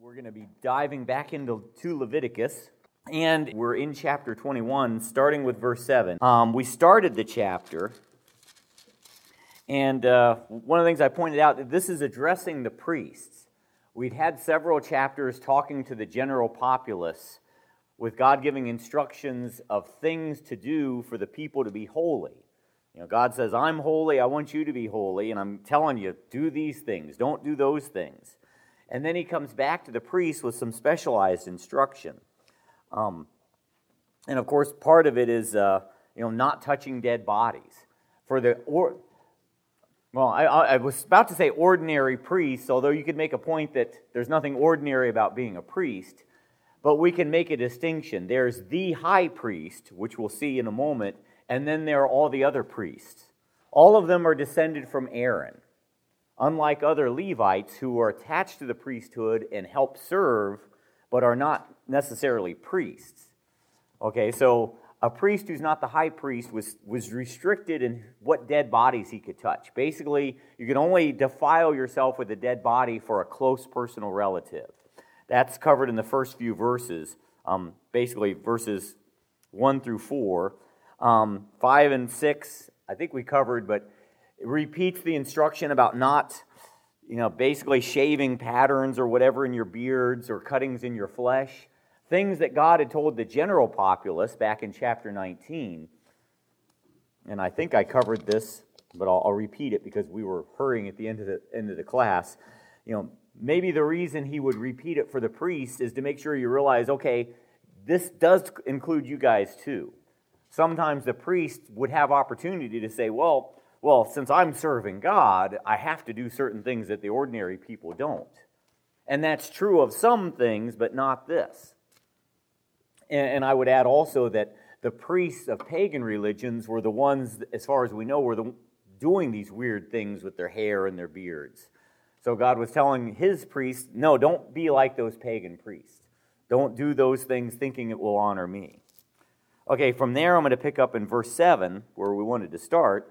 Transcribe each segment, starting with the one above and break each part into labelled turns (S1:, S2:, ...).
S1: We're going to be diving back into Leviticus, and we're in chapter 21, starting with verse 7. We started the chapter, and one of the things I pointed out, that this is addressing the priests. We'd had several chapters talking to the general populace, with God giving instructions of things to do for the people to be holy. You know, God says, I'm holy, I want you to be holy, and I'm telling you, do these things, don't do those things. And then he comes back to the priests with some specialized instruction. And of course, part of it is, not touching dead bodies. I was about to say ordinary priests, although you could make a point that there's nothing ordinary about being a priest, but we can make a distinction. There's the high priest, which we'll see in a moment, and then there are all the other priests. All of them are descended from Aaron. Unlike other Levites who are attached to the priesthood and help serve, but are not necessarily priests. Okay, so a priest who's not the high priest was restricted in what dead bodies he could touch. Basically, you could only defile yourself with a dead body for a close personal relative. That's covered in the first few verses, basically verses 1 through 4. 5 and 6, I think we covered, but it repeats the instruction about not, basically shaving patterns or whatever in your beards or cuttings in your flesh. Things that God had told the general populace back in chapter 19. And I think I covered this, but I'll repeat it because we were hurrying at the end of the class. Maybe the reason he would repeat it for the priests is to make sure you realize, okay, this does include you guys too. Sometimes the priest would have opportunity to say, well, since I'm serving God, I have to do certain things that the ordinary people don't. And that's true of some things, but not this. And I would add also that the priests of pagan religions were the ones, as far as we know, were doing these weird things with their hair and their beards. So God was telling his priests, no, don't be like those pagan priests. Don't do those things thinking it will honor me. Okay, from there I'm going to pick up in verse 7, where we wanted to start.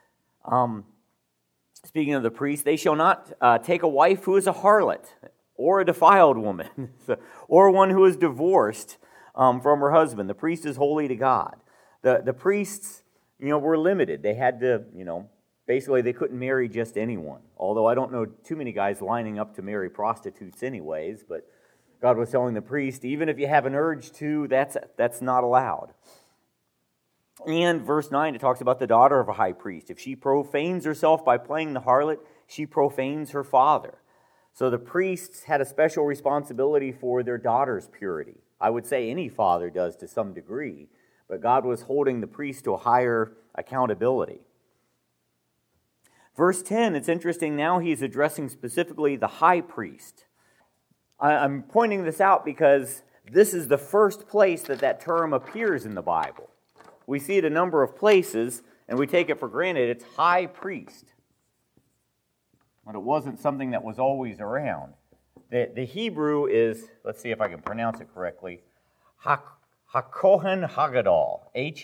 S1: Speaking of the priest, they shall not take a wife who is a harlot, or a defiled woman, or one who is divorced from her husband. The priest is holy to God. The priests, were limited. They had to, basically they couldn't marry just anyone. Although I don't know too many guys lining up to marry prostitutes anyways, but God was telling the priest, even if you have an urge to, that's not allowed. And verse 9, it talks about the daughter of a high priest. If she profanes herself by playing the harlot, she profanes her father. So the priests had a special responsibility for their daughter's purity. I would say any father does to some degree, but God was holding the priest to a higher accountability. Verse 10, it's interesting, now he's addressing specifically the high priest. I'm pointing this out because this is the first place that term appears in the Bible. We see it a number of places, and we take it for granted it's high priest. But it wasn't something that was always around. The Hebrew is, let's see if I can pronounce it correctly, HaKohen Hagadol,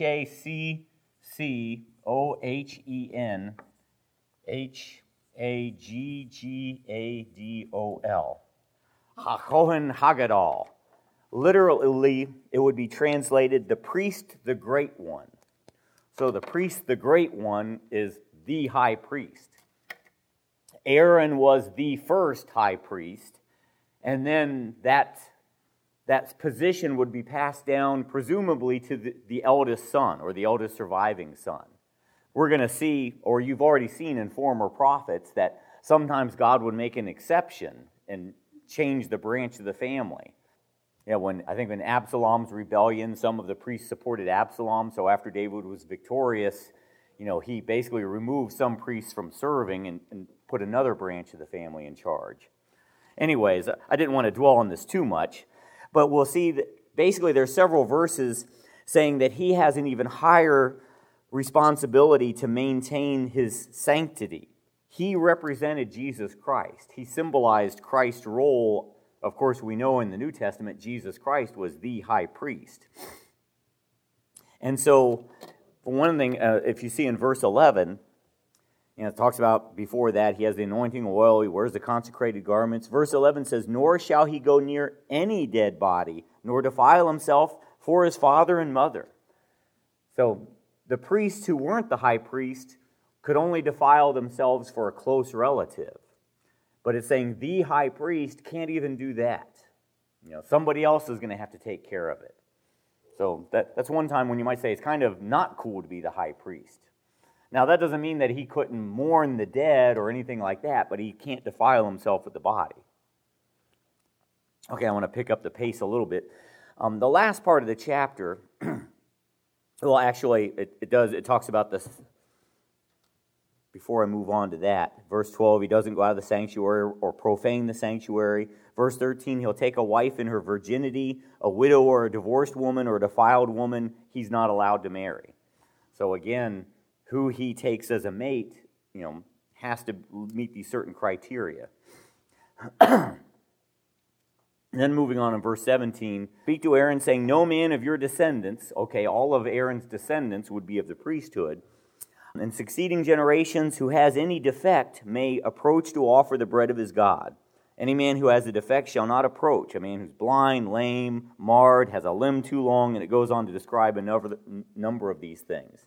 S1: HaKohen HaKohen Hagadol. Literally, it would be translated, the priest, the great one. So the priest, the great one, is the high priest. Aaron was the first high priest, and then that position would be passed down, presumably, to the eldest son, or the eldest surviving son. We're going to see, or you've already seen in former prophets, that sometimes God would make an exception and change the branch of the family. When Absalom's rebellion, some of the priests supported Absalom, so after David was victorious, he basically removed some priests from serving and put another branch of the family in charge. Anyways, I didn't want to dwell on this too much, but we'll see that basically there's several verses saying that he has an even higher responsibility to maintain his sanctity. He represented Jesus Christ. He symbolized Christ's role. Of course, we know in the New Testament, Jesus Christ was the high priest. And so, for one thing, if you see in verse 11, It talks about before that, he has the anointing oil, he wears the consecrated garments. Verse 11 says, "Nor shall he go near any dead body, nor defile himself for his father and mother." So the priests who weren't the high priest could only defile themselves for a close relative. But it's saying the high priest can't even do that. Somebody else is going to have to take care of it. So that's one time when you might say it's kind of not cool to be the high priest. Now, that doesn't mean that he couldn't mourn the dead or anything like that, but he can't defile himself with the body. Okay, I want to pick up the pace a little bit. The last part of the chapter, well, actually, it talks about this. Before I move on to that, verse 12, he doesn't go out of the sanctuary or profane the sanctuary. Verse 13, he'll take a wife in her virginity, a widow or a divorced woman or a defiled woman, he's not allowed to marry. So again, who he takes as a mate, has to meet these certain criteria. And then moving on in verse 17, "Speak to Aaron, saying, no man of your descendants," okay, all of Aaron's descendants would be of the priesthood, "in succeeding generations who has any defect may approach to offer the bread of his God. Any man who has a defect shall not approach." A man who's blind, lame, marred, has a limb too long, and it goes on to describe a number of these things.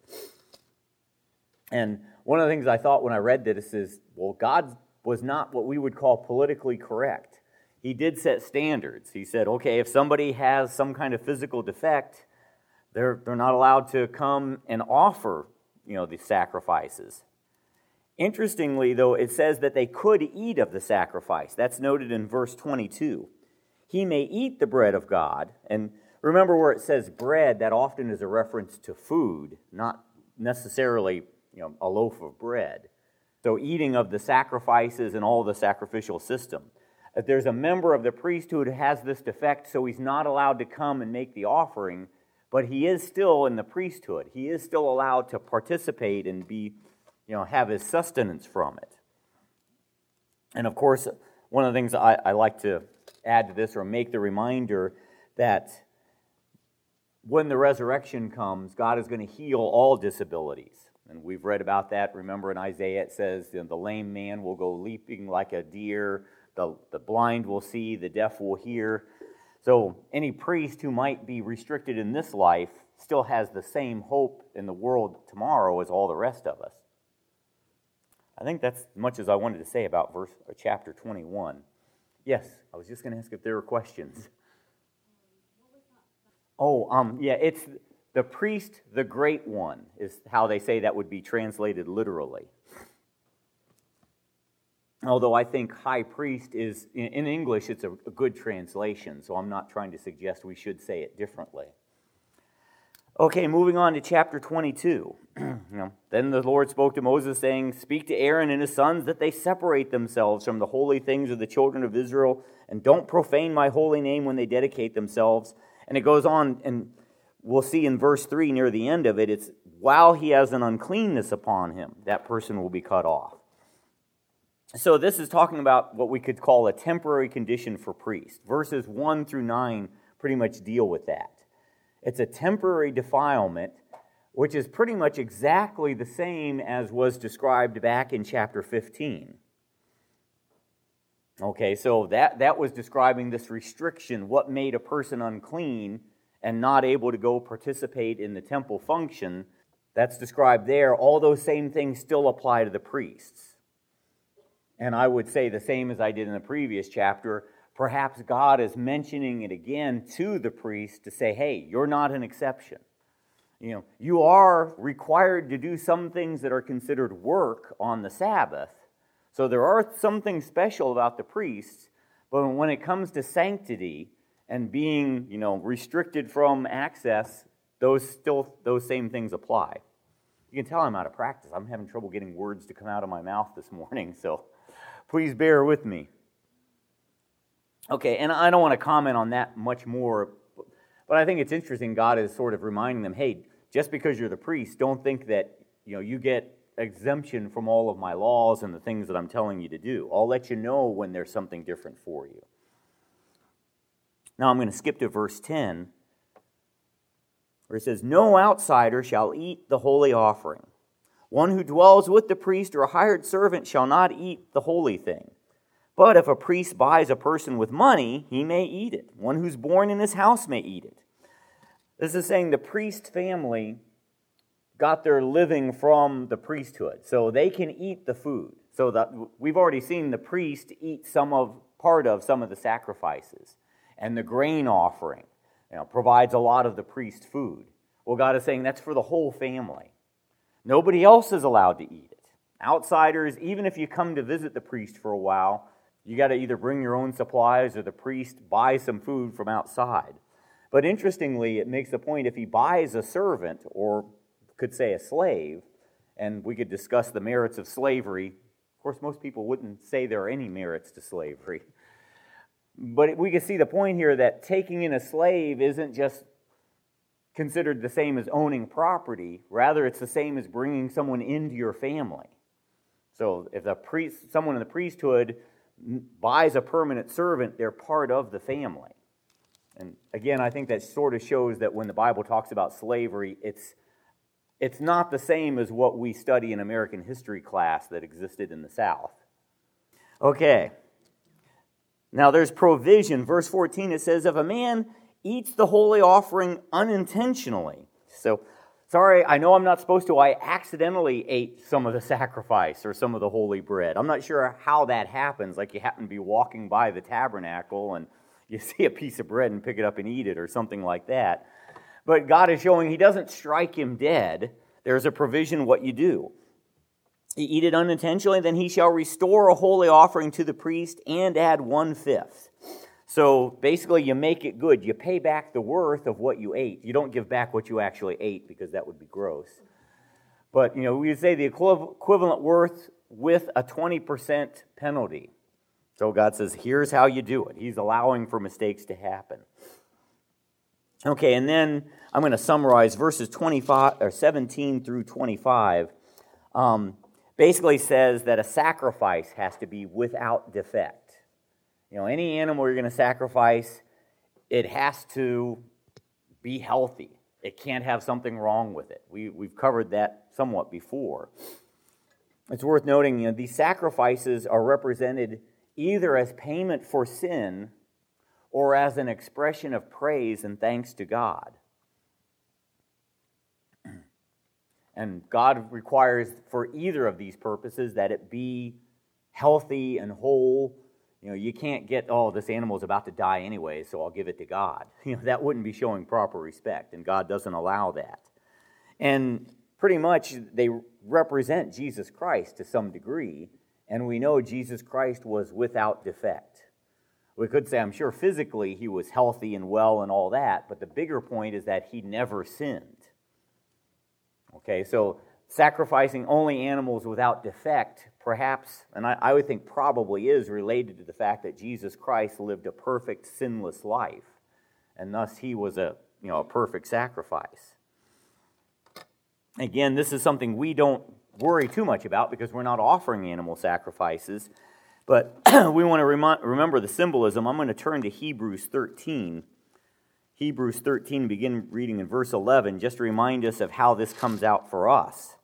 S1: And one of the things I thought when I read this is, well, God was not what we would call politically correct. He did set standards. He said, okay, if somebody has some kind of physical defect, they're not allowed to come and offer, the sacrifices. Interestingly, though, it says that they could eat of the sacrifice. That's noted in verse 22. He may eat the bread of God. And remember where it says bread, that often is a reference to food, not necessarily a loaf of bread. So eating of the sacrifices and all the sacrificial system. If there's a member of the priesthood who has this defect, so he's not allowed to come and make the offering, but he is still in the priesthood. He is still allowed to participate and be, have his sustenance from it. And of course, one of the things I like to add to this or make the reminder that when the resurrection comes, God is going to heal all disabilities. And we've read about that. Remember in Isaiah it says, the lame man will go leaping like a deer, the blind will see, the deaf will hear. So any priest who might be restricted in this life still has the same hope in the world tomorrow as all the rest of us. I think that's as much as I wanted to say about chapter 21. Yes, I was just going to ask if there were questions. It's the priest, the great one, is how they say that would be translated literally. Although I think high priest is, in English, it's a good translation, so I'm not trying to suggest we should say it differently. Okay, moving on to chapter 22. Then the Lord spoke to Moses, saying, "Speak to Aaron and his sons that they separate themselves from the holy things of the children of Israel, and don't profane my holy name when they dedicate themselves." And it goes on, and we'll see in verse 3 near the end of it, it's while he has an uncleanness upon him, that person will be cut off. So this is talking about what we could call a temporary condition for priests. Verses 1 through 9 pretty much deal with that. It's a temporary defilement, which is pretty much exactly the same as was described back in chapter 15. Okay, so that was describing this restriction, what made a person unclean and not able to go participate in the temple function. That's described there. All those same things still apply to the priests. And I would say the same as I did in the previous chapter, perhaps God is mentioning it again to the priest to say, hey, you're not an exception. You are required to do some things that are considered work on the Sabbath. So there are some things special about the priests, but when it comes to sanctity and being, restricted from access, those same things apply. You can tell I'm out of practice. I'm having trouble getting words to come out of my mouth this morning, so please bear with me. Okay, and I don't want to comment on that much more, but I think it's interesting God is sort of reminding them, hey, just because you're the priest, don't think that you get exemption from all of my laws and the things that I'm telling you to do. I'll let you know when there's something different for you. Now I'm going to skip to verse 10, where it says, "No outsider shall eat the holy offering. One who dwells with the priest or a hired servant shall not eat the holy thing. But if a priest buys a person with money, he may eat it. One who's born in his house may eat it. This is saying the priest family got their living from the priesthood, so they can eat the food. So that we've already seen the priest eat part of some of the sacrifices, and the grain offering, provides a lot of the priest's food. Well, God is saying that's for the whole family. Nobody else is allowed to eat it. Outsiders, even if you come to visit the priest for a while, you got to either bring your own supplies or the priest buys some food from outside. But interestingly, it makes the point if he buys a servant, or could say a slave, and we could discuss the merits of slavery. Of course, most people wouldn't say there are any merits to slavery. But we can see the point here that taking in a slave isn't just considered the same as owning property. Rather, it's the same as bringing someone into your family. So if someone in the priesthood buys a permanent servant, they're part of the family. And again, I think that sort of shows that when the Bible talks about slavery, it's not the same as what we study in American history class that existed in the South. Okay. Now there's provision. Verse 14, it says, if a man eats the holy offering unintentionally. So, sorry, I know I'm not supposed to. I accidentally ate some of the sacrifice or some of the holy bread. I'm not sure how that happens, like you happen to be walking by the tabernacle and you see a piece of bread and pick it up and eat it or something like that. But God is showing He doesn't strike him dead. There's a provision what you do. You eat it unintentionally, then he shall restore a holy offering to the priest and add 1/5. So basically you make it good. You pay back the worth of what you ate. You don't give back what you actually ate because that would be gross. But, we would say the equivalent worth with a 20% penalty. So God says, here's how you do it. He's allowing for mistakes to happen. Okay, and then I'm going to summarize verses 17 through 25. Basically says that a sacrifice has to be without defect. Any animal you're going to sacrifice, it has to be healthy. It can't have something wrong with it. We've covered that somewhat before. It's worth noting, these sacrifices are represented either as payment for sin or as an expression of praise and thanks to God. And God requires for either of these purposes that it be healthy and whole. You can't get, this animal's about to die anyway, so I'll give it to God. That wouldn't be showing proper respect, and God doesn't allow that. And pretty much they represent Jesus Christ to some degree, and we know Jesus Christ was without defect. We could say, I'm sure physically he was healthy and well and all that, but the bigger point is that he never sinned. Okay, so sacrificing only animals without defect, perhaps, and I would think probably is related to the fact that Jesus Christ lived a perfect, sinless life, and thus he was a perfect sacrifice. Again, this is something we don't worry too much about because we're not offering animal sacrifices, but we want to remember the symbolism. I'm going to turn to Hebrews 13. Hebrews 13, begin reading in verse 11, just to remind us of how this comes out for us.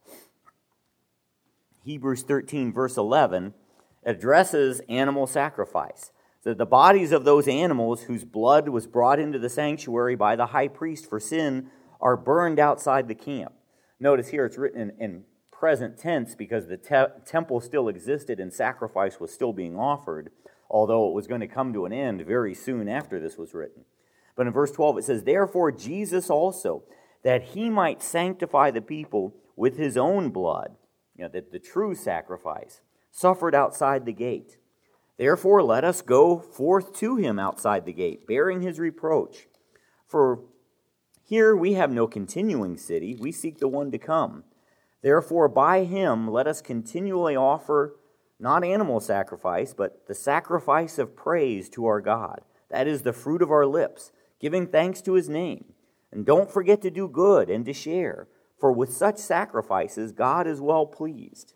S1: Hebrews 13, verse 11, addresses animal sacrifice. So the bodies of those animals whose blood was brought into the sanctuary by the high priest for sin are burned outside the camp. Notice here it's written in present tense because the temple still existed and sacrifice was still being offered, although it was going to come to an end very soon after this was written. But in verse 12 it says, therefore Jesus also, that he might sanctify the people with his own blood, the true sacrifice, suffered outside the gate. Therefore let us go forth to him outside the gate, bearing his reproach. For here we have no continuing city, we seek the one to come. Therefore by him let us continually offer not animal sacrifice, but the sacrifice of praise to our God. That is the fruit of our lips, giving thanks to his name. And don't forget to do good and to share, for with such sacrifices God is well pleased.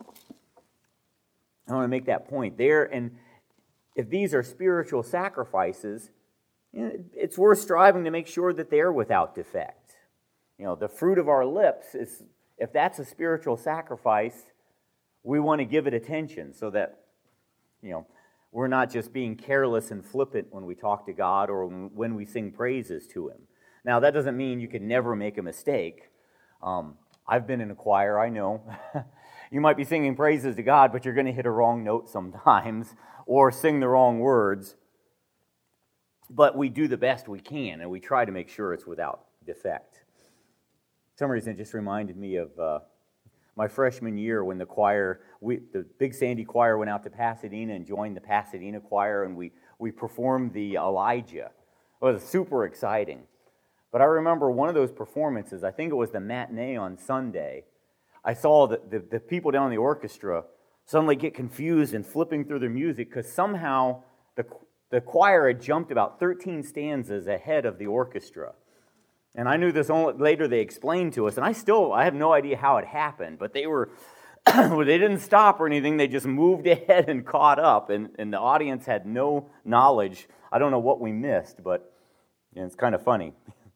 S1: I want to make that point there. And if these are spiritual sacrifices, it's worth striving to make sure that they're without defect. The fruit of our lips, if that's a spiritual sacrifice, we want to give it attention so that, we're not just being careless and flippant when we talk to God or when we sing praises to Him. Now, that doesn't mean you can never make a mistake. I've been in a choir, I know. You might be singing praises to God, but you're going to hit a wrong note sometimes or sing the wrong words. But we do the best we can, and we try to make sure it's without defect. For some reason, it just reminded me of my freshman year when the Big Sandy Choir went out to Pasadena and joined the Pasadena Choir, and we performed the Elijah. It was super exciting. But I remember one of those performances, I think it was the matinee on Sunday, I saw the people down in the orchestra suddenly get confused and flipping through their music because somehow the choir had jumped about 13 stanzas ahead of the orchestra. And I knew this only later they explained to us, and I have no idea how it happened, but they didn't stop or anything, they just moved ahead and caught up, and the audience had no knowledge. I don't know what we missed, but it's kind of funny.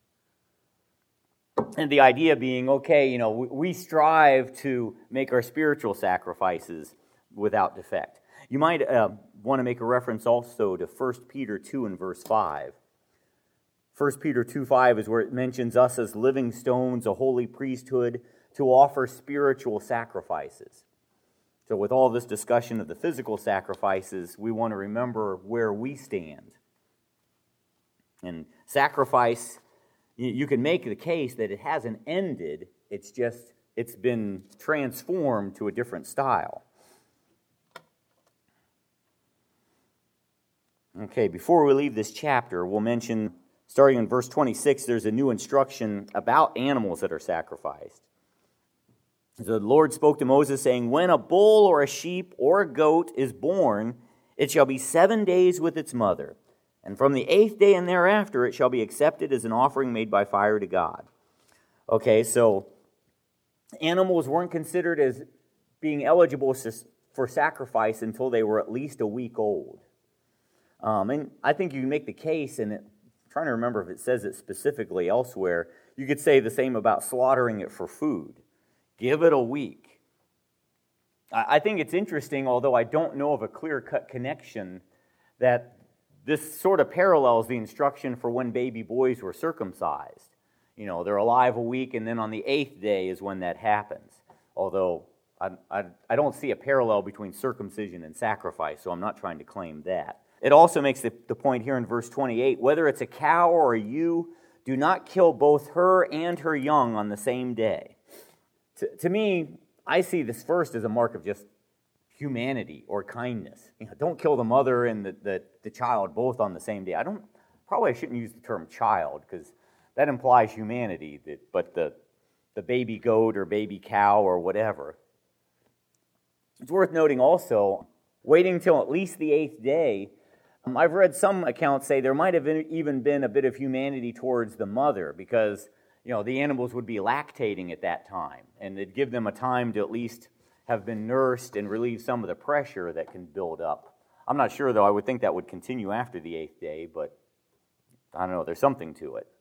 S1: And the idea being, okay, we strive to make our spiritual sacrifices without defect. You might want to make a reference also to 1 Peter 2 and verse 5. 1 Peter 2:5 is where it mentions us as living stones, a holy priesthood, to offer spiritual sacrifices. So with all this discussion of the physical sacrifices, we want to remember where we stand. And sacrifice, you can make the case that it hasn't ended, it's been transformed to a different style. Okay, before we leave this chapter, we'll mention, starting in verse 26, there's a new instruction about animals that are sacrificed. The Lord spoke to Moses, saying, "When a bull or a sheep or a goat is born, it shall be 7 days with its mother. And from the 8th day and thereafter, it shall be accepted as an offering made by fire to God." Okay, so animals weren't considered as being eligible for sacrifice until they were at least a week old. And I think you can make the case, and I'm trying to remember if it says it specifically elsewhere, you could say the same about slaughtering it for food. Give it a week. I think it's interesting, although I don't know of a clear-cut connection, that this sort of parallels the instruction for when baby boys were circumcised. They're alive a week, and then on the 8th day is when that happens. Although I don't see a parallel between circumcision and sacrifice, so I'm not trying to claim that. It also makes the point here in verse 28, whether it's a cow or a ewe, do not kill both her and her young on the same day. To me, I see this first as a mark of just humanity or kindness. Don't kill the mother and the child both on the same day. I shouldn't use the term child because that implies humanity, but the baby goat or baby cow or whatever. It's worth noting also, waiting until at least the 8th day, I've read some accounts say there might have even been a bit of humanity towards the mother because, the animals would be lactating at that time, and it'd give them a time to at least have been nursed and relieve some of the pressure that can build up. I'm not sure, though. I would think that would continue after the 8th day, but I don't know. There's something to it.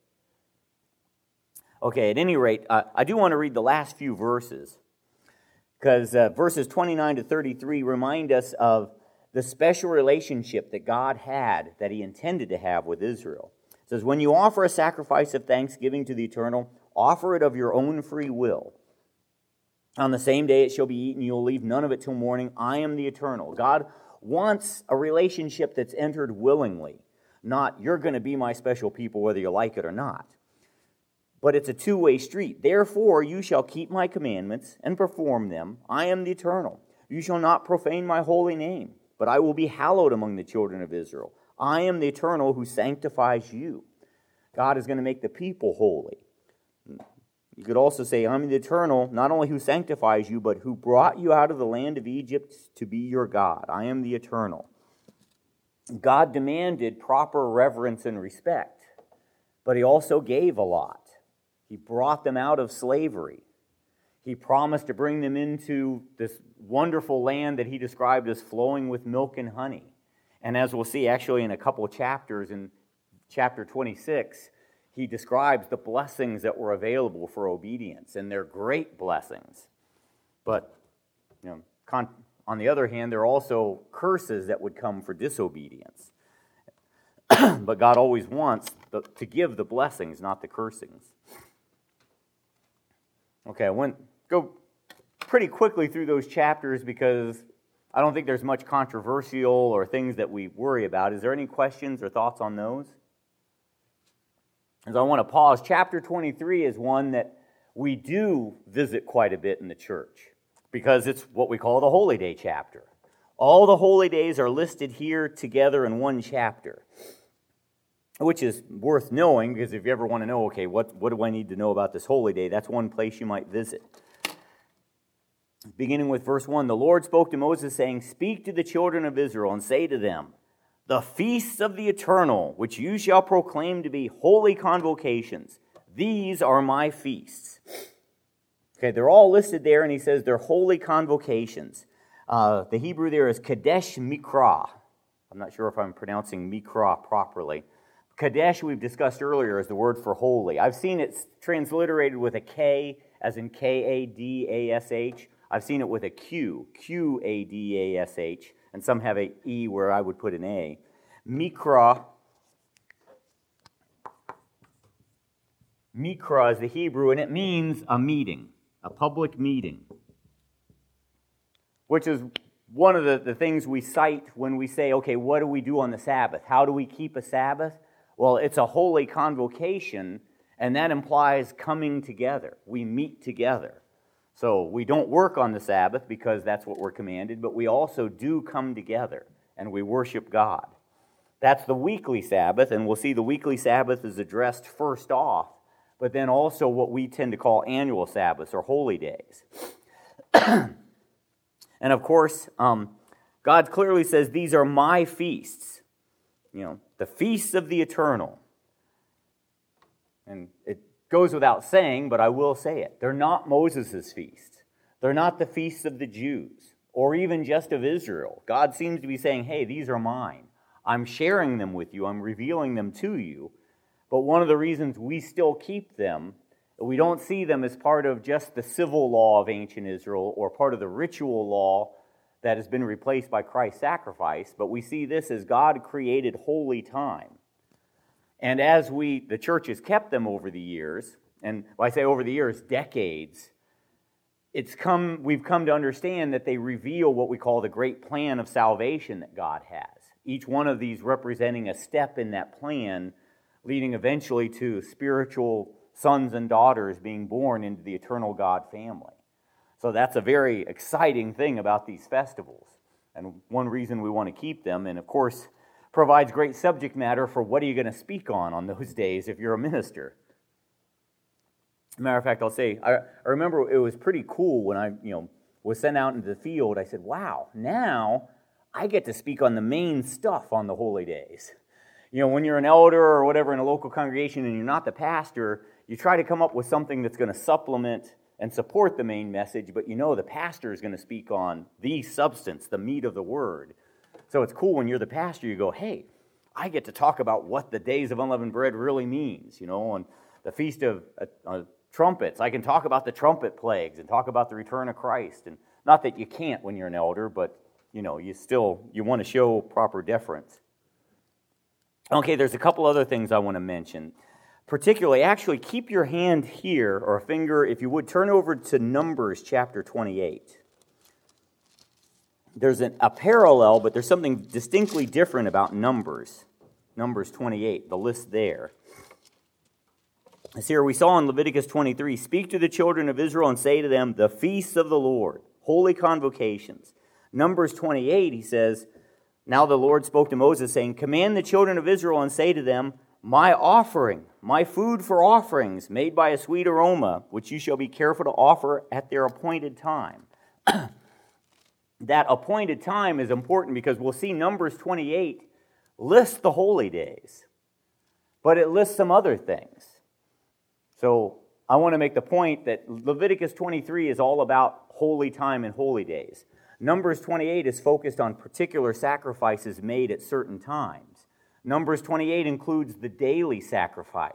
S1: Okay, at any rate, I do want to read the last few verses because verses 29 to 33 remind us of the special relationship that God had, that He intended to have with Israel. It says, "When you offer a sacrifice of thanksgiving to the Eternal, offer it of your own free will. On the same day it shall be eaten, you will leave none of it till morning. I am the Eternal." God wants a relationship that's entered willingly, not you're going to be my special people whether you like it or not. But it's a two-way street. "Therefore you shall keep my commandments and perform them. I am the Eternal. You shall not profane my holy name, but I will be hallowed among the children of Israel. I am the Eternal who sanctifies you." God is going to make the people holy. You could also say, "I'm the Eternal, not only who sanctifies you, but who brought you out of the land of Egypt to be your God. I am the Eternal." God demanded proper reverence and respect, but He also gave a lot. He brought them out of slavery. He promised to bring them into this wonderful land that He described as flowing with milk and honey. And as we'll see actually in a couple of chapters, in chapter 26, he describes the blessings that were available for obedience, and they're great blessings. But on the other hand, there are also curses that would come for disobedience. But God always wants to give the blessings, not the cursings. Okay, I go pretty quickly through those chapters because I don't think there's much controversial or things that we worry about. Is there any questions or thoughts on those? As I want to pause, chapter 23 is one that we do visit quite a bit in the church because it's what we call the Holy Day chapter. All the holy days are listed here together in one chapter, which is worth knowing because if you ever want to know, okay, what do I need to know about this holy day, that's one place you might visit. Beginning with verse 1, the Lord spoke to Moses, saying, "Speak to the children of Israel and say to them, the feasts of the eternal, which you shall proclaim to be holy convocations, these are my feasts." Okay, they're all listed there, and he says they're holy convocations. The Hebrew there is Kadesh Mikra. I'm not sure if I'm pronouncing Mikra properly. Kadesh, we've discussed earlier, is the word for holy. I've seen it transliterated with a K, as in K-A-D-A-S-H. I've seen it with a Q, Q-A-D-A-S-H, and some have an E where I would put an A. Mikra is the Hebrew, and it means a meeting, a public meeting, which is one of the things we cite when we say, okay, what do we do on the Sabbath? How do we keep a Sabbath? Well, it's a holy convocation, and that implies coming together. We meet together. So we don't work on the Sabbath because that's what we're commanded, but we also do come together and we worship God. That's the weekly Sabbath, and we'll see the weekly Sabbath is addressed first off, but then also what we tend to call annual Sabbaths or holy days. And of course, God clearly says, these are my feasts, the feasts of the eternal. And it goes without saying, but I will say it. They're not Moses' feasts. They're not the feasts of the Jews, or even just of Israel. God seems to be saying, hey, these are mine. I'm sharing them with you. I'm revealing them to you. But one of the reasons we still keep them, we don't see them as part of just the civil law of ancient Israel or part of the ritual law that has been replaced by Christ's sacrifice, but we see this as God created holy time. And as the church has kept them over the years, and when I say over the years, decades, we've come to understand that they reveal what we call the great plan of salvation that God has. Each one of these representing a step in that plan, leading eventually to spiritual sons and daughters being born into the eternal God family. So that's a very exciting thing about these festivals, and one reason we want to keep them, and of course, provides great subject matter for what are you going to speak on those days if you're a minister. Matter of fact, I'll say, I remember it was pretty cool when I was sent out into the field. I said, wow, now I get to speak on the main stuff on the holy days. When you're an elder or whatever in a local congregation and you're not the pastor, you try to come up with something that's going to supplement and support the main message, but the pastor is going to speak on the substance, the meat of the word. So it's cool when you're the pastor, you go, hey, I get to talk about what the days of unleavened bread really means, on the Feast of Trumpets. I can talk about the trumpet plagues and talk about the return of Christ. And not that you can't when you're an elder, but, you want to show proper deference. Okay, there's a couple other things I want to mention. Particularly, actually, keep your hand here, or a finger, if you would, turn over to Numbers chapter 28. There's a parallel, but there's something distinctly different about Numbers. Numbers 28, the list there. As here we saw in Leviticus 23, speak to the children of Israel and say to them, the feasts of the Lord, holy convocations. Numbers 28, he says, now the Lord spoke to Moses, saying, command the children of Israel and say to them, my offering, my food for offerings, made by a sweet aroma, which you shall be careful to offer at their appointed time. That appointed time is important because we'll see Numbers 28 lists the holy days, but it lists some other things. So I want to make the point that Leviticus 23 is all about holy time and holy days. Numbers 28 is focused on particular sacrifices made at certain times. Numbers 28 includes the daily sacrifice,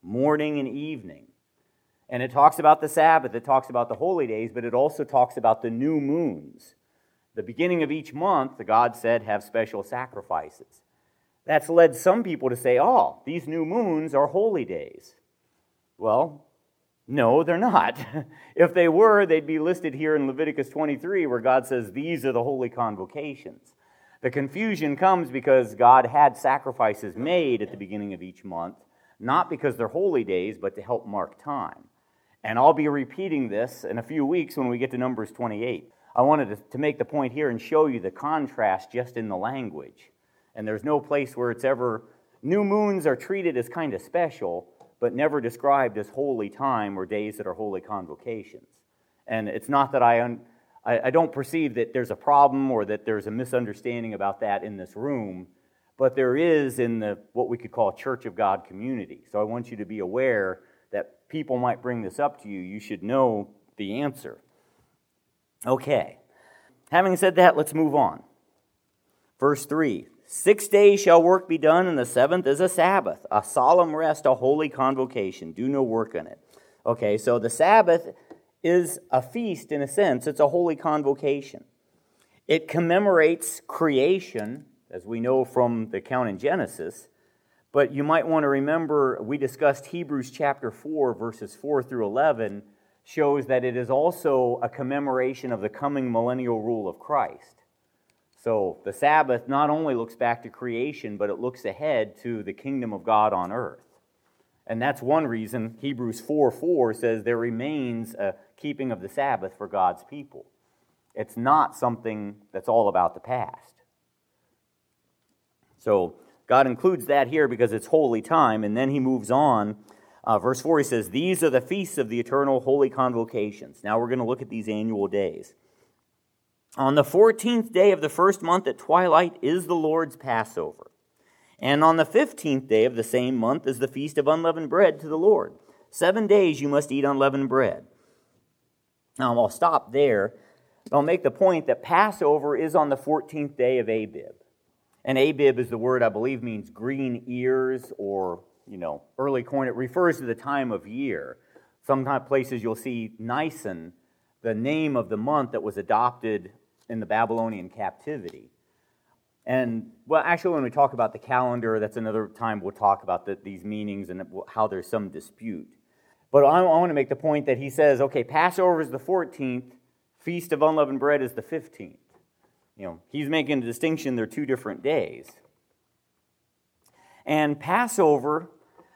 S1: morning and evening. And it talks about the Sabbath, it talks about the holy days, but it also talks about the new moons. The beginning of each month, the God said, have special sacrifices. That's led some people to say, oh, these new moons are holy days. Well, no, they're not. If they were, they'd be listed here in Leviticus 23, where God says these are the holy convocations. The confusion comes because God had sacrifices made at the beginning of each month, not because they're holy days, but to help mark time. And I'll be repeating this in a few weeks when we get to Numbers 28. I wanted to make the point here and show you the contrast just in the language. And there's no place where it's ever, new moons are treated as kind of special, but never described as holy time or days that are holy convocations. And it's not that I don't perceive that there's a problem or that there's a misunderstanding about that in this room, but there is in the what we could call Church of God community. So I want you to be aware that people might bring this up to you. You should know the answer. Okay. Having said that, let's move on. Verse 3. 6 days shall work be done, and the seventh is a Sabbath, a solemn rest, a holy convocation. Do no work in it. Okay, so the Sabbath is a feast in a sense. It's a holy convocation. It commemorates creation, as we know from the account in Genesis. But you might want to remember, we discussed Hebrews chapter 4, verses 4 through 11, shows that it is also a commemoration of the coming millennial rule of Christ. So the Sabbath not only looks back to creation, but it looks ahead to the kingdom of God on earth. And that's one reason Hebrews 4:4 says there remains a keeping of the Sabbath for God's people. It's not something that's all about the past. So God includes that here because it's holy time, and then he moves on. Verse 4, he says, these are the feasts of the eternal holy convocations. Now we're going to look at these annual days. On the 14th day of the first month at twilight is the Lord's Passover. And on the 15th day of the same month is the feast of unleavened bread to the Lord. 7 days you must eat unleavened bread. Now I'll stop there. I'll make the point that Passover is on the 14th day of Abib. And Abib is the word I believe means green ears or, early corn. It refers to the time of year. Sometimes places you'll see Nisan, the name of the month that was adopted in the Babylonian captivity. And, actually, when we talk about the calendar, that's another time we'll talk about these meanings and how there's some dispute. But I want to make the point that he says, okay, Passover is the 14th, Feast of Unleavened Bread is the 15th. He's making a distinction, they're two different days. And Passover,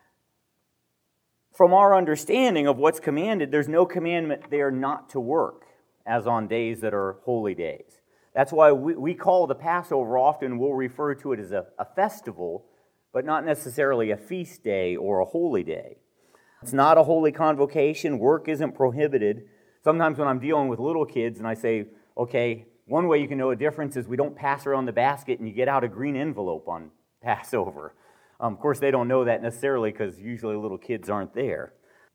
S1: from our understanding of what's commanded, there's no commandment there not to work, as on days that are holy days. That's why we call the Passover often, we'll refer to it as a festival, but not necessarily a feast day or a holy day. It's not a holy convocation. Work isn't prohibited. Sometimes when I'm dealing with little kids and I say, okay, one way you can know a difference is we don't pass around the basket and you get out a green envelope on Passover. Of course, they don't know that necessarily because usually little kids aren't there.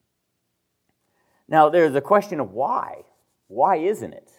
S1: Now, there's a question of why. Why isn't it?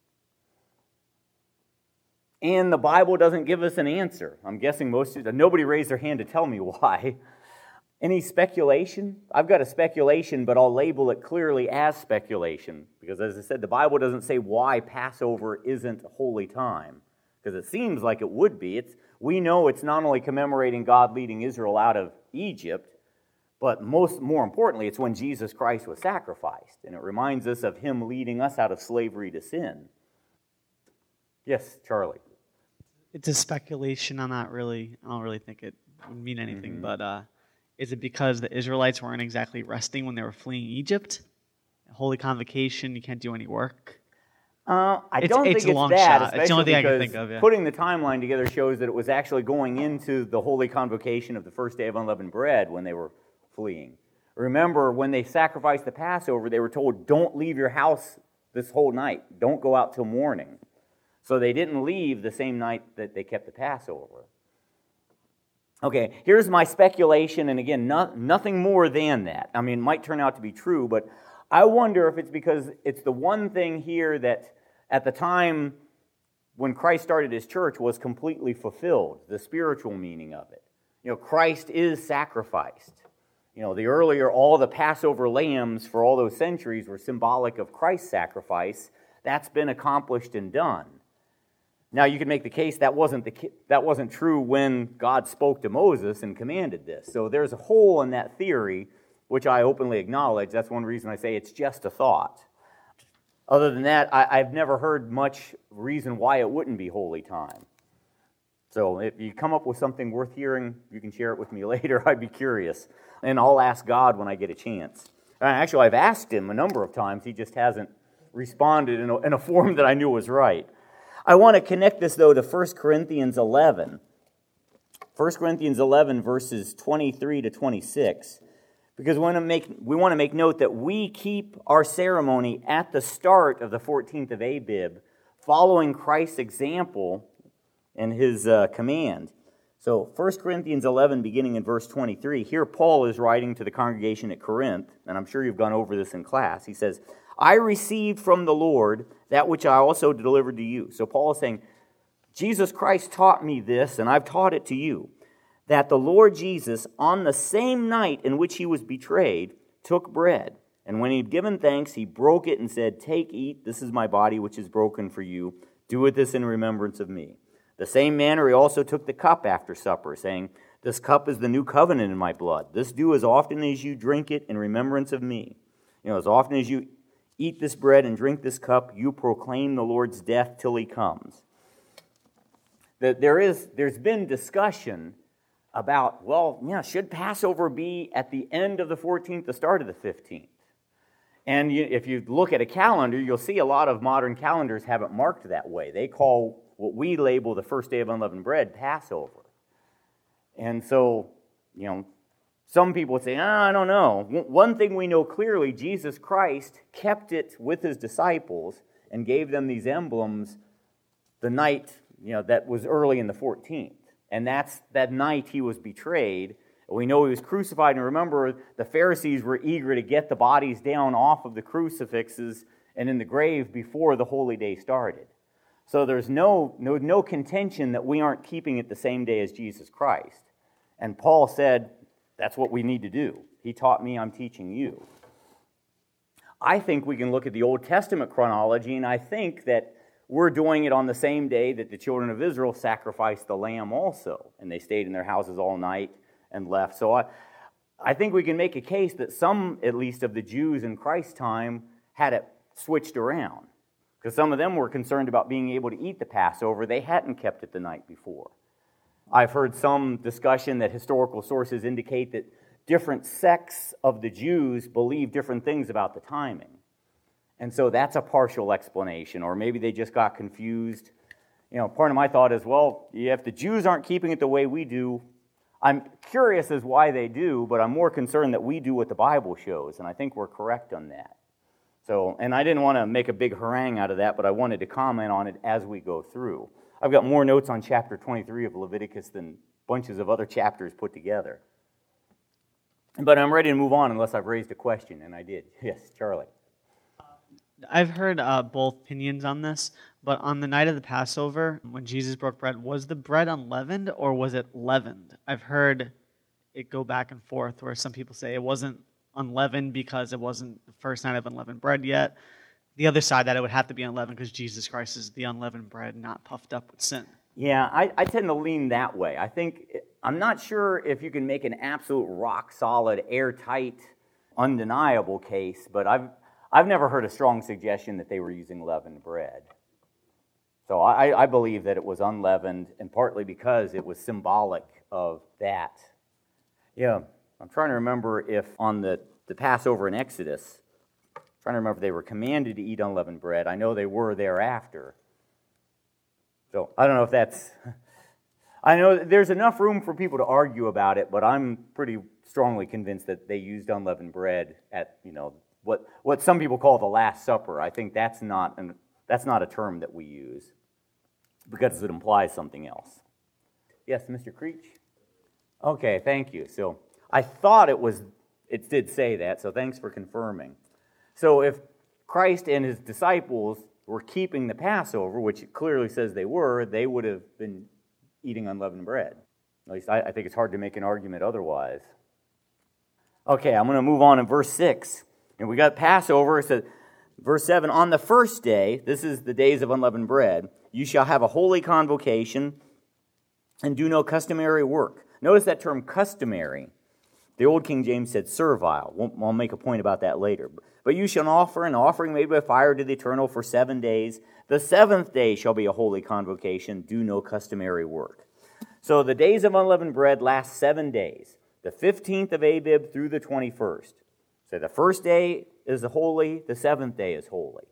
S1: And the Bible doesn't give us an answer. I'm guessing nobody raised their hand to tell me why. Any speculation? I've got a speculation, but I'll label it clearly as speculation. Because as I said, the Bible doesn't say why Passover isn't a holy time. Because it seems like it would be. We know it's not only commemorating God leading Israel out of Egypt, but more importantly, it's when Jesus Christ was sacrificed. And it reminds us of him leading us out of slavery to sin. Yes, Charlie.
S2: It's a speculation. I don't really think it would mean anything. But is it because the Israelites weren't exactly resting when they were fleeing Egypt? Holy convocation, you can't do any work.
S1: I don't think it's that,
S2: shot. It's the only thing I can
S1: because
S2: think of. Yeah.
S1: Putting the timeline together shows that it was actually going into the holy convocation of the first day of unleavened bread when they were fleeing. Remember, when they sacrificed the Passover, they were told, don't leave your house this whole night. Don't go out till morning. So they didn't leave the same night that they kept the Passover. Okay, here's my speculation, and again, nothing more than that. I mean, it might turn out to be true, but I wonder if it's because it's the one thing here that at the time when Christ started his church was completely fulfilled, the spiritual meaning of it. Christ is sacrificed. The earlier, all the Passover lambs for all those centuries were symbolic of Christ's sacrifice. That's been accomplished and done. Now, you could make the case that wasn't true when God spoke to Moses and commanded this. So there's a hole in that theory, which I openly acknowledge. That's one reason I say it's just a thought. Other than that, I've never heard much reason why it wouldn't be holy time. So if you come up with something worth hearing, you can share it with me later. I'd be curious. And I'll ask God when I get a chance. Actually, I've asked him a number of times. He just hasn't responded in a form that I knew was right. I want to connect this, though, to 1 Corinthians 11. 1 Corinthians 11, verses 23 to 26. Because we want to make note that we keep our ceremony at the start of the 14th of Abib, following Christ's example and his command. So 1 Corinthians 11, beginning in verse 23, here Paul is writing to the congregation at Corinth, and I'm sure you've gone over this in class. He says, I received from the Lord that which I also delivered to you. So Paul is saying, Jesus Christ taught me this, and I've taught it to you, that the Lord Jesus, on the same night in which he was betrayed, took bread. And when he had given thanks, he broke it and said, Take, eat, this is my body which is broken for you. Do it this in remembrance of me. The same manner he also took the cup after supper, saying, This cup is the new covenant in my blood. This do as often as you drink it in remembrance of me. As often as you eat this bread and drink this cup, you proclaim the Lord's death till he comes. There's been discussion about, should Passover be at the end of the 14th, the start of the 15th? And if you look at a calendar, you'll see a lot of modern calendars have it marked that way. They call what we label the first day of unleavened bread Passover. And so, some people would say, I don't know. One thing we know clearly, Jesus Christ kept it with his disciples and gave them these emblems the night, that was early in the 14th. And that's that night he was betrayed. We know he was crucified. And remember, the Pharisees were eager to get the bodies down off of the crucifixes and in the grave before the holy day started. So there's no contention that we aren't keeping it the same day as Jesus Christ. And Paul said, that's what we need to do. He taught me, I'm teaching you. I think we can look at the Old Testament chronology, and I think that we're doing it on the same day that the children of Israel sacrificed the lamb also. And they stayed in their houses all night and left. So I think we can make a case that some, at least, of the Jews in Christ's time had it switched around. Because some of them were concerned about being able to eat the Passover. They hadn't kept it the night before. I've heard some discussion that historical sources indicate that different sects of the Jews believe different things about the timing. And so that's a partial explanation, or maybe they just got confused. Part of my thought is, if the Jews aren't keeping it the way we do, I'm curious as why they do, but I'm more concerned that we do what the Bible shows, and I think we're correct on that. So, and I didn't want to make a big harangue out of that, but I wanted to comment on it as we go through. I've got more notes on chapter 23 of Leviticus than bunches of other chapters put together. But I'm ready to move on unless I've raised a question, and I did. Yes, Charlie.
S2: I've heard both opinions on this, but on the night of the Passover, when Jesus broke bread, was the bread unleavened or was it leavened? I've heard it go back and forth where some people say it wasn't unleavened because it wasn't the first night of unleavened bread yet. The other side, that it would have to be unleavened because Jesus Christ is the unleavened bread, not puffed up with sin.
S1: Yeah, I tend to lean that way. I'm not sure if you can make an absolute rock-solid, airtight, undeniable case, but I've never heard a strong suggestion that they were using leavened bread. So I believe that it was unleavened, and partly because it was symbolic of that. Yeah, I'm trying to remember if on the Passover in Exodus, I'm trying to remember if they were commanded to eat unleavened bread. I know they were thereafter. So I don't know if that's... I know there's enough room for people to argue about it, but I'm pretty strongly convinced that they used unleavened bread at, what some people call the Last Supper. I think that's not a term that we use because it implies something else. Yes, Mr. Creech? Okay, thank you. So I thought it did say that, so thanks for confirming. So if Christ and his disciples were keeping the Passover, which it clearly says they would have been eating unleavened bread. At least I think it's hard to make an argument otherwise. Okay, I'm going to move on in verse 6. And we got Passover. It says, verse 7, on the first day, this is the days of unleavened bread, you shall have a holy convocation and do no customary work. Notice that term customary. The old King James said servile. I'll make a point about that later. But you shall offer an offering made by fire to the Eternal for 7 days. The seventh day shall be a holy convocation. Do no customary work. So the days of unleavened bread last 7 days. The 15th of Abib through the 21st. So the first day is holy. The seventh day is holy.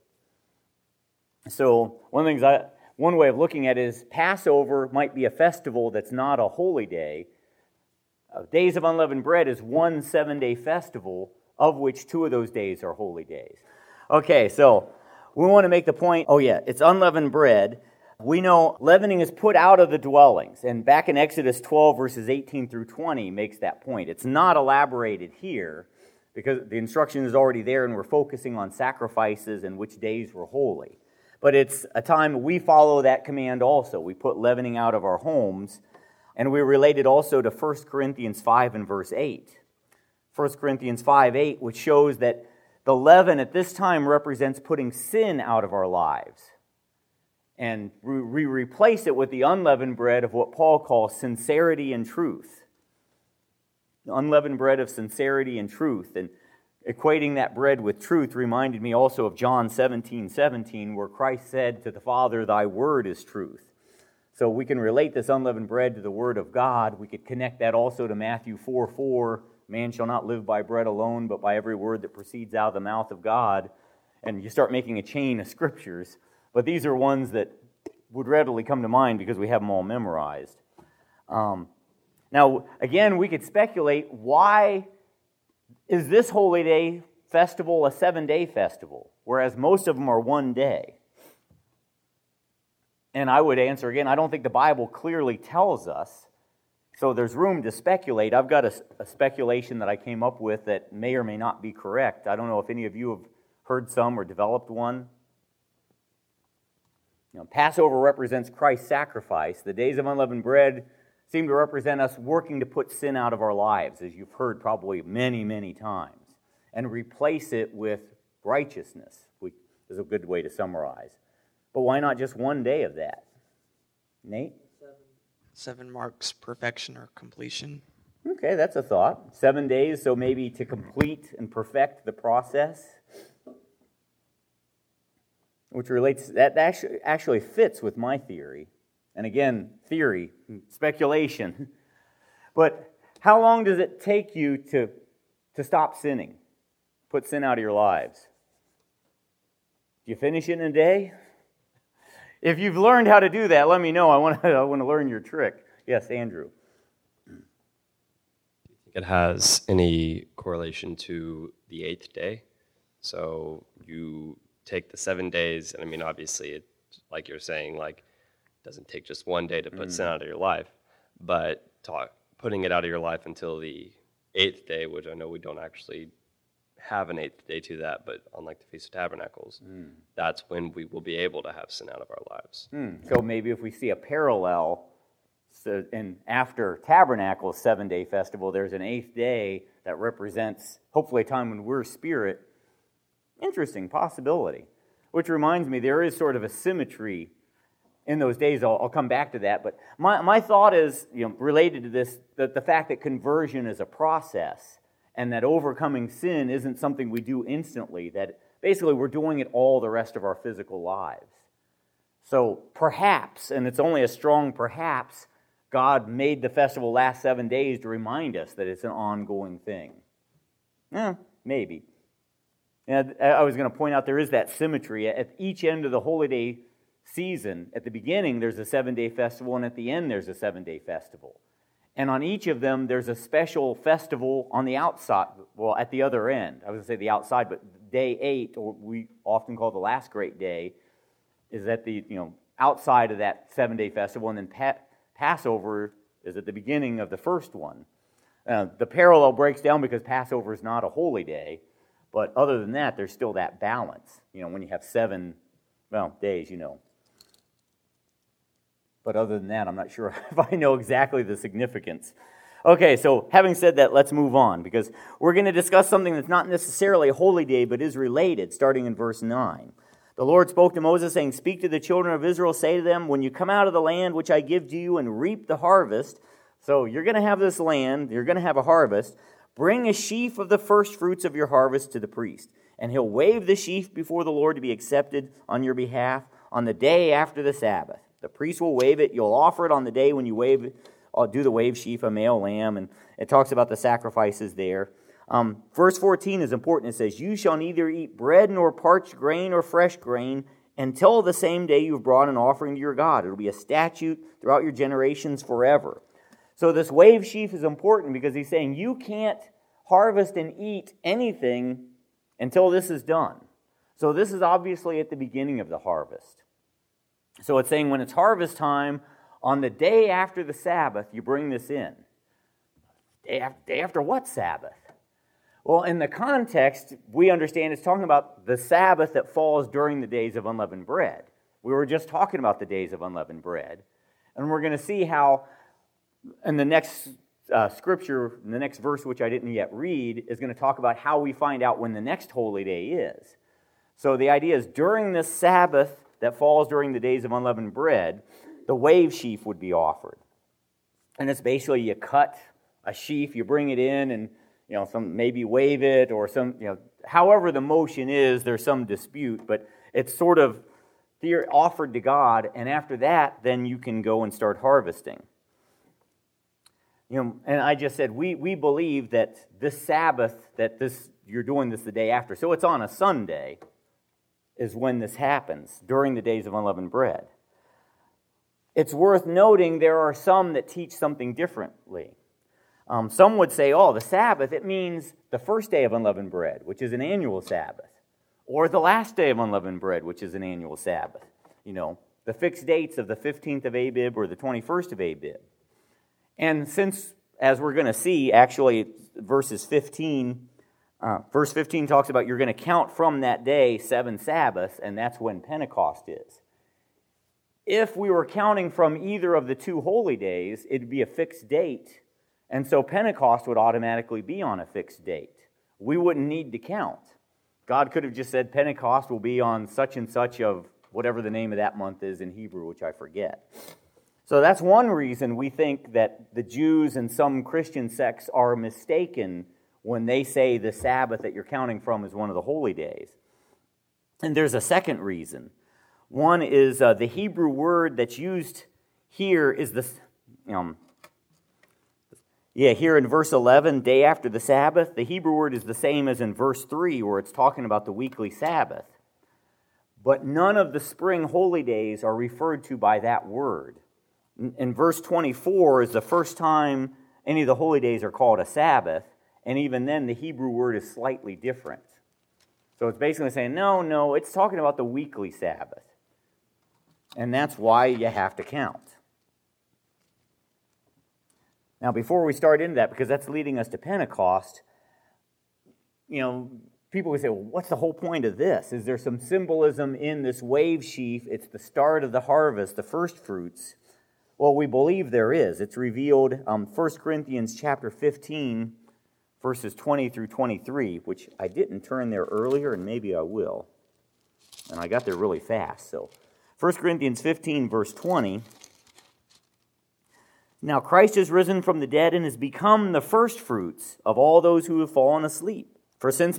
S1: So one way of looking at it is Passover might be a festival that's not a holy day. Days of unleavened bread is one 7-day festival, of which 2 of those days are holy days. Okay, so we want to make the point, it's unleavened bread. We know leavening is put out of the dwellings, and back in Exodus 12, verses 18 through 20 makes that point. It's not elaborated here, because the instruction is already there, and we're focusing on sacrifices and which days were holy. But it's a time we follow that command also. We put leavening out of our homes, and we relate it also to 1 Corinthians 5 and verse 8. 1 Corinthians 5:8, which shows that the leaven at this time represents putting sin out of our lives. And we replace it with the unleavened bread of what Paul calls sincerity and truth. The unleavened bread of sincerity and truth. And equating that bread with truth reminded me also of John 17:17, where Christ said to the Father, "Thy word is truth." So we can relate this unleavened bread to the Word of God. We could connect that also to Matthew 4:4, man shall not live by bread alone, but by every word that proceeds out of the mouth of God. And you start making a chain of scriptures. But these are ones that would readily come to mind because we have them all memorized. Now, again, we could speculate, why is this Holy Day festival a 7-day festival, whereas most of them are 1 day? And I would answer again, I don't think the Bible clearly tells us, so there's room to speculate. I've got a speculation that I came up with that may or may not be correct. I don't know if any of you have heard some or developed one. Passover represents Christ's sacrifice. The days of unleavened bread seem to represent us working to put sin out of our lives, as you've heard probably many, many times, and replace it with righteousness, which is a good way to summarize. But why not just 1 day of that? Nate?
S3: 7 marks perfection or completion.
S1: Okay, that's a thought. 7 days, so maybe to complete and perfect the process. Which relates, that actually fits with my theory. And again, theory, speculation. But how long does it take you to stop sinning? Put sin out of your lives? Do you finish it in a day? If you've learned how to do that, let me know. I want to learn your trick. Yes, Andrew.
S4: Do you think it has any correlation to the 8th day? So you take the 7 days, and I mean, obviously, it, like you're saying, like, it doesn't take just 1 day to put sin out of your life, but putting it out of your life until the 8th day, which I know we don't actually have an 8th day to that, but unlike the Feast of Tabernacles, that's when we will be able to have sin out of our lives.
S1: So maybe if we see a parallel, so after Tabernacle's 7-day festival, there's an 8th day that represents hopefully a time when we're spirit. Interesting possibility. Which reminds me, there is sort of a symmetry in those days. I'll come back to that. But my thought is, related to this, that the fact that conversion is a process and that overcoming sin isn't something we do instantly, that basically we're doing it all the rest of our physical lives. So perhaps, and it's only a strong perhaps, God made the festival last 7 days to remind us that it's an ongoing thing. Maybe. And I was going to point out there is that symmetry. At each end of the Holy Day season, at the beginning there's a 7-day festival, and at the end there's a 7-day festival. And on each of them there's a special festival on the outside, well, at the other end. I was going to say the outside, but day 8, or we often call the last great day, is at the outside of that 7-day festival, and then Passover is at the beginning of the first one. The parallel breaks down because Passover is not a holy day. But other than that, there's still that balance, when you have 7, days, But other than that, I'm not sure if I know exactly the significance. Okay, so having said that, let's move on, because we're going to discuss something that's not necessarily a holy day, but is related, starting in verse 9. The Lord spoke to Moses, saying, "Speak to the children of Israel, say to them, when you come out of the land which I give to you and reap the harvest," so you're going to have this land, you're going to have a harvest, "bring a sheaf of the first fruits of your harvest to the priest, and he'll wave the sheaf before the Lord to be accepted on your behalf on the day after the Sabbath. The priest will wave it. You'll offer it on the day when you do the wave sheaf, a male lamb," and it talks about the sacrifices there. Verse 14 is important. It says, "You shall neither eat bread nor parched grain or fresh grain until the same day you've brought an offering to your God. It'll be a statute throughout your generations forever." So this wave sheaf is important because he's saying you can't harvest and eat anything until this is done. So this is obviously at the beginning of the harvest. So it's saying when it's harvest time, on the day after the Sabbath, you bring this in. Day after what Sabbath? Well, in the context, we understand it's talking about the Sabbath that falls during the days of unleavened bread. We were just talking about the days of unleavened bread. And we're going to see how, in the next scripture, in the next verse, which I didn't yet read, is going to talk about how we find out when the next holy day is. So the idea is during this Sabbath that falls during the days of unleavened bread, the wave sheaf would be offered. And it's basically you cut a sheaf, you bring it in, and some maybe wave it, or however the motion is, there's some dispute, but it's sort of offered to God, and after that, then you can go and start harvesting. And I just said we believe that this Sabbath, you're doing this the day after, so it's on a Sunday, is when this happens, during the days of unleavened bread. It's worth noting there are some that teach something differently. Some would say, the Sabbath, it means the first day of unleavened bread, which is an annual Sabbath, or the last day of unleavened bread, which is an annual Sabbath. The fixed dates of the 15th of Abib or the 21st of Abib. And since, as we're going to see, actually, verse 15 talks about you're going to count from that day 7 Sabbaths, and that's when Pentecost is. If we were counting from either of the 2 holy days, it'd be a fixed date, and so Pentecost would automatically be on a fixed date. We wouldn't need to count. God could have just said Pentecost will be on such and such of whatever the name of that month is in Hebrew, which I forget. So that's one reason we think that the Jews and some Christian sects are mistaken when they say the Sabbath that you're counting from is one of the holy days. And there's a second reason. One is the Hebrew word that's used here is this. Here in verse 11, day after the Sabbath, the Hebrew word is the same as in verse 3, where it's talking about the weekly Sabbath. But none of the spring holy days are referred to by that word. In verse 24 is the first time any of the holy days are called a Sabbath, and even then the Hebrew word is slightly different. So it's basically saying, no, it's talking about the weekly Sabbath. And that's why you have to count. Now, before we start into that, because that's leading us to Pentecost, people would say, well, what's the whole point of this? Is there some symbolism in this wave sheaf? It's the start of the harvest, the first fruits. Well, we believe there is. It's revealed 1 Corinthians chapter 15, verses 20 through 23, which I didn't turn there earlier, and maybe I will. And I got there really fast, so 1 Corinthians 15, verse 20. "Now Christ is risen from the dead and has become the firstfruits of all those who have fallen asleep. For since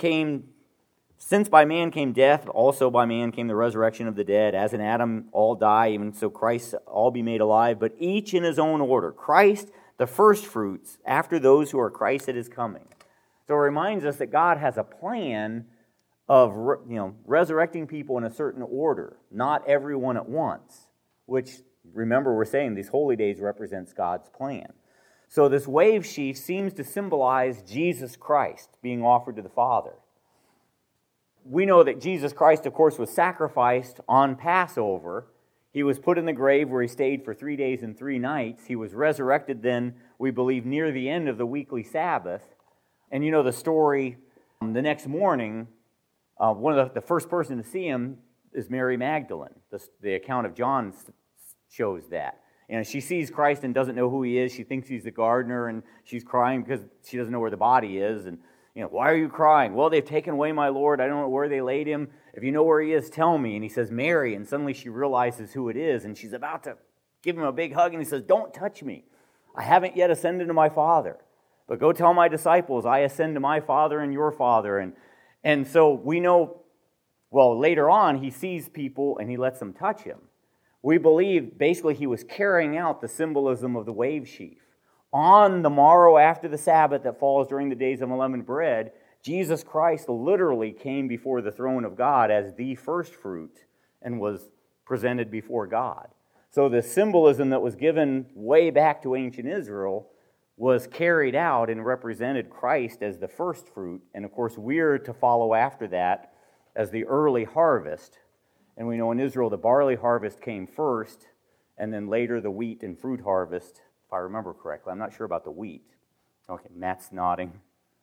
S1: by man came death, also by man came the resurrection of the dead. As in Adam all die, even so Christ all be made alive, but each in his own order. Christ the firstfruits, after those who are Christ at his coming." So it reminds us that God has a plan of resurrecting people in a certain order, not everyone at once, which, remember, we're saying these holy days represents God's plan. So this wave sheaf seems to symbolize Jesus Christ being offered to the Father. We know that Jesus Christ, of course, was sacrificed on Passover. He was put in the grave where he stayed for 3 days and 3 nights. He was resurrected then, we believe, near the end of the weekly Sabbath. And you know the story, the next morning, one of the first person to see him is Mary Magdalene. The account of John shows that. she sees Christ and doesn't know who he is. She thinks he's the gardener, and she's crying because she doesn't know where the body is. And, why are you crying? Well, they've taken away my Lord. I don't know where they laid him. If you know where he is, tell me. And he says, Mary. And suddenly she realizes who it is, and she's about to give him a big hug, and he says, don't touch me. I haven't yet ascended to my Father. But go tell my disciples, I ascend to my Father and your Father. And so we know, well, later on, he sees people and he lets them touch him. We believe, basically, he was carrying out the symbolism of the wave sheaf. On the morrow after the Sabbath that falls during the days of unleavened bread, Jesus Christ literally came before the throne of God as the first fruit and was presented before God. So the symbolism that was given way back to ancient Israel was carried out and represented Christ as the first fruit. And of course, we're to follow after that as the early harvest. And we know in Israel the barley harvest came first, and then later the wheat and fruit harvest, if I remember correctly. I'm not sure about the wheat. Okay, Matt's nodding.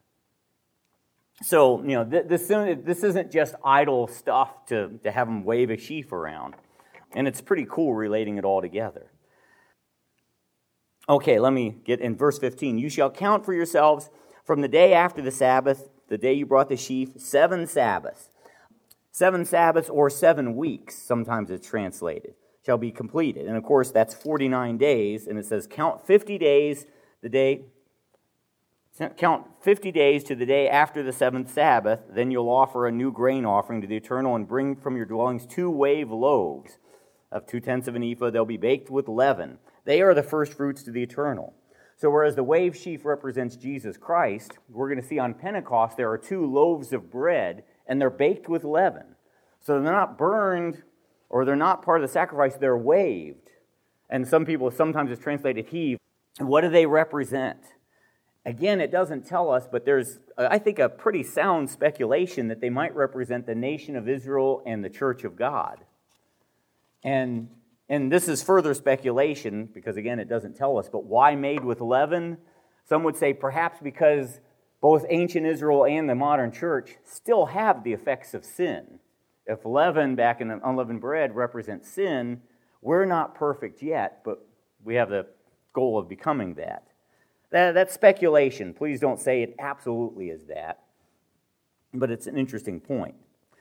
S1: So, this isn't just idle stuff to have them wave a sheaf around. And it's pretty cool relating it all together. Okay, let me get in verse 15. You shall count for yourselves from the day after the Sabbath, the day you brought the sheaf, 7 Sabbaths. 7 Sabbaths or 7 weeks, sometimes it's translated, shall be completed. And of course, that's 49 days, and it says, count 50 days to the day after the 7th Sabbath, then you'll offer a new grain offering to the Eternal and bring from your dwellings 2 wave loaves of 2/10 of an ephah. They'll be baked with leaven. They are the first fruits to the Eternal. So whereas the wave sheaf represents Jesus Christ, we're going to see on Pentecost there are 2 loaves of bread, and they're baked with leaven. So they're not burned, or they're not part of the sacrifice, they're waved. And sometimes it's translated heave. What do they represent? Again, it doesn't tell us, but there's, I think, a pretty sound speculation that they might represent the nation of Israel and the church of God. And this is further speculation, because again, it doesn't tell us, but why made with leaven? Some would say perhaps because both ancient Israel and the modern church still have the effects of sin. If leaven back in unleavened bread represents sin, we're not perfect yet, but we have the goal of becoming that. That's speculation. Please don't say it absolutely is that, but it's an interesting point.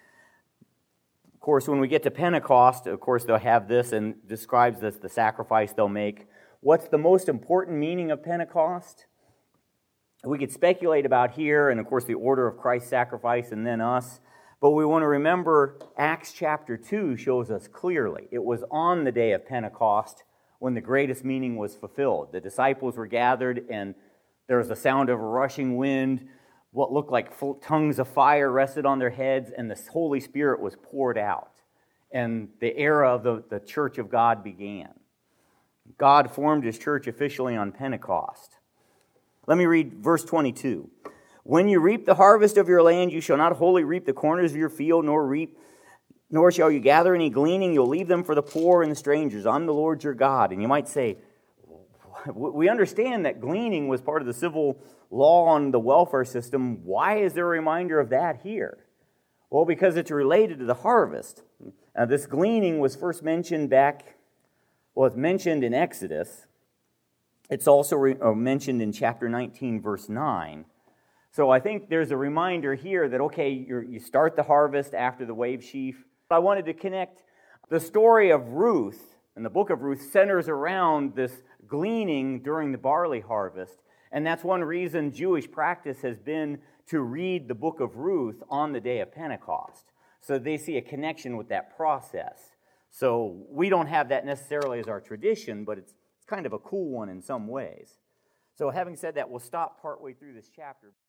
S1: Of course, when we get to Pentecost, of course, they'll have this and describes this, the sacrifice they'll make. What's the most important meaning of Pentecost? We could speculate about here, and of course, the order of Christ's sacrifice and then us. But we want to remember Acts chapter 2 shows us clearly. It was on the day of Pentecost when the greatest meaning was fulfilled. The disciples were gathered, and there was the sound of a rushing wind. What looked like tongues of fire rested on their heads, and the Holy Spirit was poured out. And the era of the church of God began. God formed his church officially on Pentecost. Let me read verse 22. When you reap the harvest of your land, you shall not wholly reap the corners of your field, nor shall you gather any gleaning. You'll leave them for the poor and the strangers. I'm the Lord your God. And you might say, we understand that gleaning was part of the civil law on the welfare system. Why is there a reminder of that here? Well, because it's related to the harvest. This gleaning was first mentioned it's mentioned in Exodus. It's also mentioned in chapter 19, verse 9. So I think there's a reminder here that, okay, you start the harvest after the wave sheaf. I wanted to connect the story of Ruth, and the book of Ruth centers around this gleaning during the barley harvest. And that's one reason Jewish practice has been to read the book of Ruth on the day of Pentecost. So they see a connection with that process. So we don't have that necessarily as our tradition, but it's kind of a cool one in some ways. So having said that, we'll stop partway through this chapter.